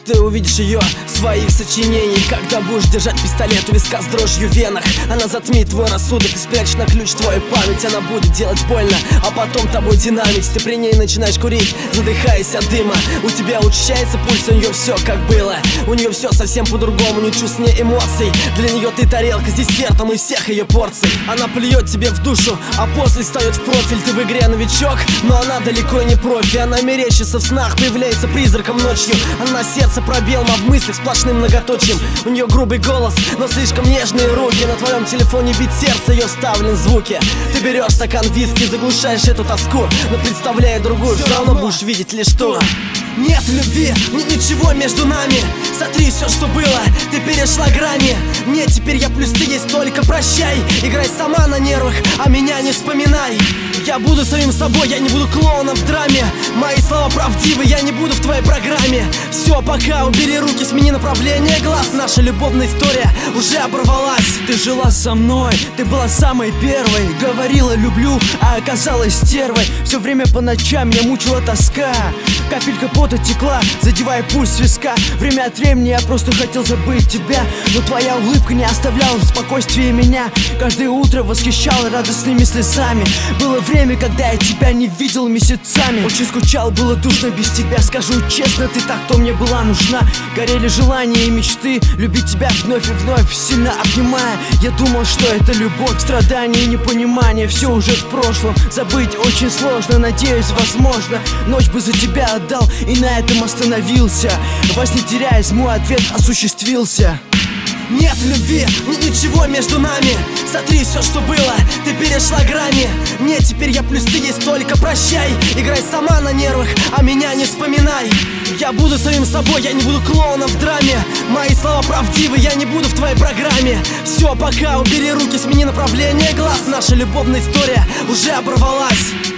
ты увидишь ее в своих сочинениях. Когда будешь держать пистолет у виска с дрожью в венах, она затмит твой рассудок и спрячет на ключ твою память. Она будет делать больно, а потом тобой динамить. Ты при ней начинаешь курить, задыхаясь от дыма. У тебя учащается пульс, у нее все как было. У нее все совсем по-другому, ни чувств, ни эмоций. Для нее ты тарелка с десертом и всех ее порций. Она плюет тебе в душу, а после встает в профиль. Ты в игре новичок, но она далеко не профи. Она мерещится в снах, появляется призраком ночью. Она сердце пробел, а в мыслях сплошным многоточием. У нее грубый голос, но слишком нежные руки. На твоем телефоне бит сердце, ее вставлен в звуки. Ты берешь стакан виски, заглушаешь эту тоску, но представляя другую, все равно будешь видеть лишь ту. Нет любви, нет ничего между нами. Сотри все, что было, ты перешла грани. Нет, теперь я плюс ты есть, только прощай. Играй сама на нервах, а меня не вспоминай. Я буду самим собой, я не буду клоуном в драме. Мои слова правдивы, я не буду в твоей программе. Все, пока, убери руки, смени направление глаз. Наша любовная история уже оборвалась. Ты жила со мной, ты была самой первой. Говорила люблю, а оказалась стервой. Все время по ночам меня мучила тоска. Капелька пота текла, задевая пульс виска. Время от времени я просто хотел забыть тебя, но твоя улыбка не оставляла в спокойствии меня. Каждое утро восхищала радостными слезами. Было время, когда я тебя не видел месяцами. Очень скучал, было душно без тебя. Скажу честно, ты так, кто мне была нужна. Горели желания и мечты любить тебя вновь и вновь, сильно обнимая. Я думал, что это любовь, страдания и непонимание. Все уже в прошлом, забыть очень сложно. Надеюсь, возможно, ночь бы за тебя отдал и на этом остановился. Во сне теряясь, мой ответ осуществился. Нет любви, нет ничего между нами. Сотри все, что было, ты перешла грани. Нет, теперь я плюс ты есть, только прощай. Играй сама на нервах, а меня не вспоминай. Я буду самим собой, я не буду клоуном в драме. Мои слова правдивы, я не буду в твоей программе. Все, пока, убери руки, смени направление глаз. Наша любовная история уже оборвалась.